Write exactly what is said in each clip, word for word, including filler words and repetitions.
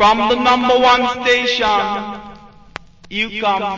From the number one station, you come.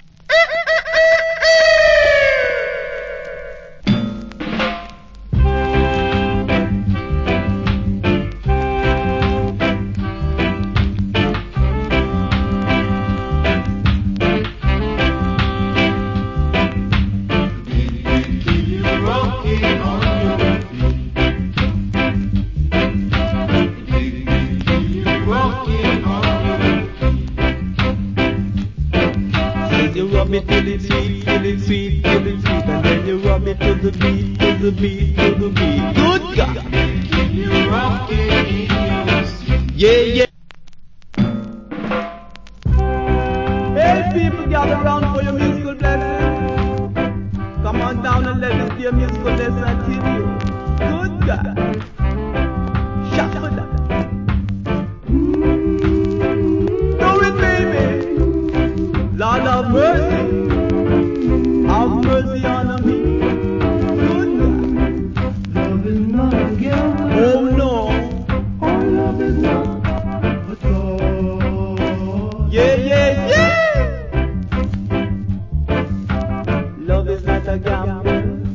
You rub it till it's sweet, till it's sweet, till it's sweet, and then you rub it to the beat, to the beat, to the beat. Good God! You rock it in your seat. Yeah, yeah. Hey, people, gather round for your musical blessing. Come on down and let this be a musical lesson to you. Good God! Shuffle that. Do it, baby. Lord have mercy, have mercy on me. Good God. Love is not a game. Oh no. Oh, love is not a toy. Yeah, yeah, yeah. Love is not a gamble.